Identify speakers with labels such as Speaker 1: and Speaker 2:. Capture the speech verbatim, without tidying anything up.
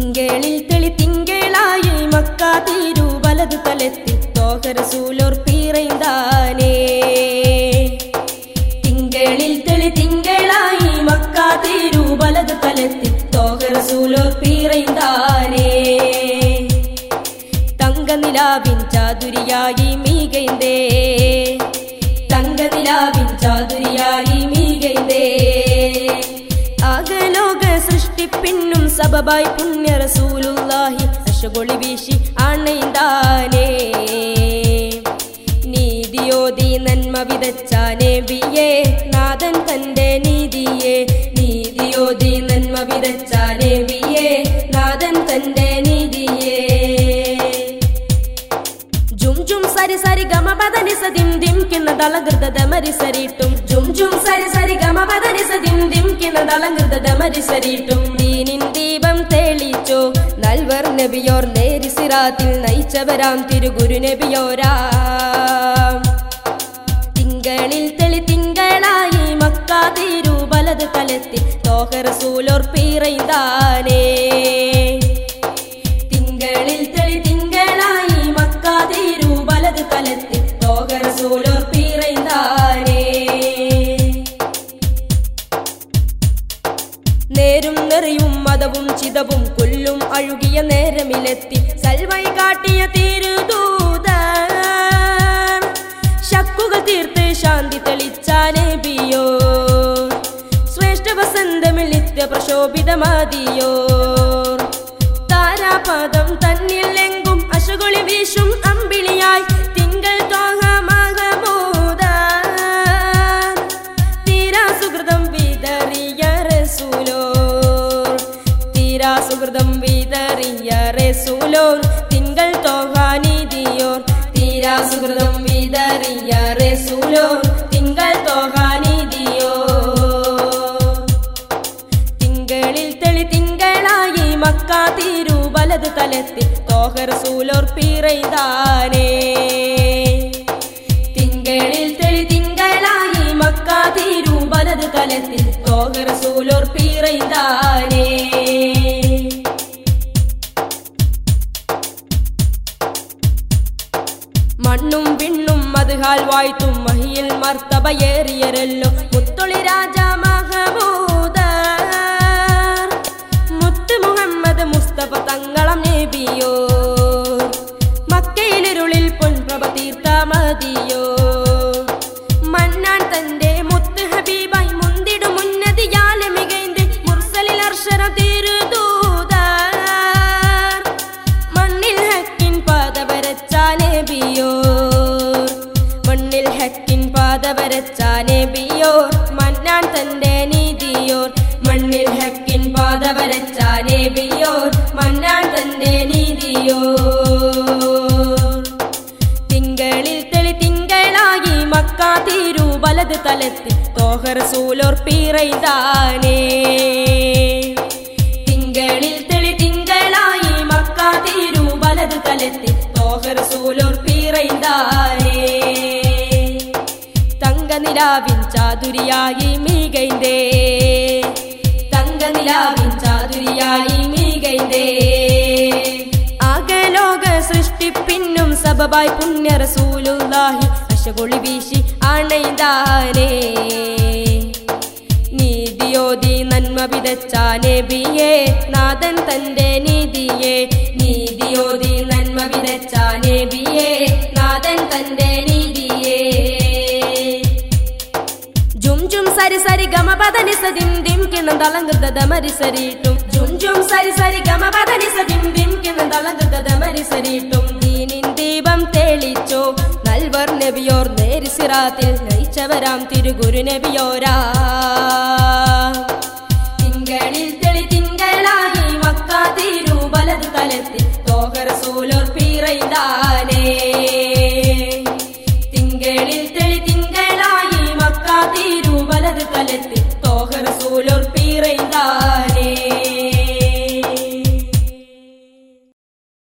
Speaker 1: തിങ്കളിൽ തെളി തിങ്കളായി മക്ക തീരു വലതു തലത്തിൽ തോഹ റസൂലോർ പിറந்தாനേ. തിങ്കളിൽ തെളി തിങ്കളായി മക്ക തീരു വലതു തലത്തിൽ തോഹ റസൂലോർ പിറந்தாനേ. തങ്കനിലാവിൻ ചാതുരിയായി മീകൈന്തേ, തങ്കനിലാവിൻ ചാതുരിയായി മീകൈന്തേ. ആകലോക സൃഷ്ടിപ്പിന്നും സബബായി പുണ്യ റസൂലുള്ളാഹി അശകൊളി വീശി ആണൈന്താനേ. നീതിയോതി നന്മ വിതച്ച നബിയേ, നാഥൻ തന്റെ നീതിയെ. നീതിയോതി നന്മ വിതച്ച നബിയേ, നാഥൻ തന്റെ നീതിയെ. ജും ജും സരി സരി ഗമ പദനി സദിം ദിം കിന്ന ദളകൃത ദമരി സരിട്ടും. ജും ജും സരി സരി ഗമ പദനി സദിം ദിം കിന്ന ദളകൃത ദമരി സരിട്ടും. ദീനിൻ ദീപം തെളിച്ചോ നൽവർ നബിയോർ നേരി സിറാത്തിൽ നയിച്ചവരാം തിരുഗുരു നബിയോരാം. തിങ്കളിൽ തെളി തിങ്കളായി മക്ക തീരു വലത് തലത്തിൽ തോഹ റസൂലോർ പിറந்தாനേ. തിങ്കളിൽ തെളി തിങ്കളായി മക്ക തീരു വലത് തലത്തിൽ തോഹ റസൂലോർ പിറந்தாനേ. നേരും നെറിയും മതവും ചിതവും കൊല്ലും അഴുകിയ നേരമിലെത്തി സൽവൈ കാട്ടിയ തിരുദൂതൻ. ശക്കുകൾ തീർത്ത് ശാന്തി തെളിച്ച നബിയോ, ശ്രേഷ്ഠ വസന്തമിൽ നിത്യ പ്രശോഭിതമാതിയോർ. താരാപദം തന്നിൽ എങ്കും അശകൊളി വീശും അമ്പിളിയായി തിങ്കൾ തോഹ മഹമൂദൻ. തീരാ സുഹൃതം വിതറിയ റസൂലോർ, തീരാ സുഹൃതം വിതറിയ റസൂലോർ. തിങ്കൾ തോഹ നിധിയോർ, തീരാ സുഹൃതം വിതറിയ റസൂലോർ. തിങ്കൾ തോഹ നിധിയോർ. തിങ്കളിൽ തെളി തിങ്കളായി മക്ക തീരു വലത് തലത്തിൽ തോഹ റസൂലോർ പിറந்தாനേ. തിങ്കളിൽ തെളി തിങ്കളായി മക്ക തീരു വലത് തലത്തിൽ തോഹ റസൂലോർ പിറந்தாനേ. മണ്ണും വിണ്ണും മദ്ഹാൽ വാഴ്ത്തും മഹിയിൽ മർത്തബയേറിയരല്ലോ മുത്തൊളി രാജ മഹമൂദർ. മുത്ത് മുഹമ്മദ് മുസ്തഫ തങ്ങളം നബിയോ, മക്കയിലിരുളിൽ പൊൻപ്രഭ തീർത്ത മതിയോ. മന്നാൻ തന്റെ മുത്ത് ഹബീബായി മുന്തിടും ഉന്നതിയാലെ മികൈന്ത് മുർസലിൽ അർശന തിരുദൂതർ. മണ്ണിൽ ഹക്കിൻ പാത വരച്ച നബിയോർ, മണ്ണിൽ ഹക്കിൻ പാത വരച്ച നബിയോർ. മന്നാൻ തന്റെ നീതിയോർ, മണ്ണിൽ ഹക്കിൻ പാത വരച്ച നബിയോർ. മന്നാൻ തന്റെ നീതിയോർ. തിങ്കളിൽ തെളി തിങ്കളായി മക്ക തീരു വലത് തലത്തിൽ തോഹ റസൂലോർ പിറந்தாനേ. തിങ്കളിൽ തെളി തിങ്കളായി മക്ക തീരു വലത് തലത്തിൽ തോഹ റസൂലോർ പിറந்தாനേ. തങ്കനിലാവിൻ ചാതുരിയായി മീകൈന്തേ, തങ്കനിലാവിൻ ചാതുരിയായി മീകൈന്തേ. ആകലോക സൃഷ്ടിപ്പിന്നും സബബായി പുണ്യ റസൂലുള്ളാഹി അശകൊളി വീശി ആണൈന്താനേ. നീതിയോതി നന്മ വിതച്ച നബിയേ, നാഥൻ തന്റെ നീതിയെ. നീതിയോതി നന്മ വിതച്ച നബിയേ, നാഥൻ തന്റെ നീതിയെ. ജും ജും സരി സരി ഗമ പദനി സദിം ദിം കിന്ന ദളകൃത ദമരി സരിട്ടും. ജും ജും സരി സരി ഗമ പദനി സദിം ദിം കിന്ന ദളകൃത ദമരി സരിട്ടും. ദീനിൻ ദീപം തെളിച്ചോ നൽവർ നബിയോർ നേരി സിറാത്തിൽ നയിച്ചവരാം തിരുഗുരു നബിയോരാ.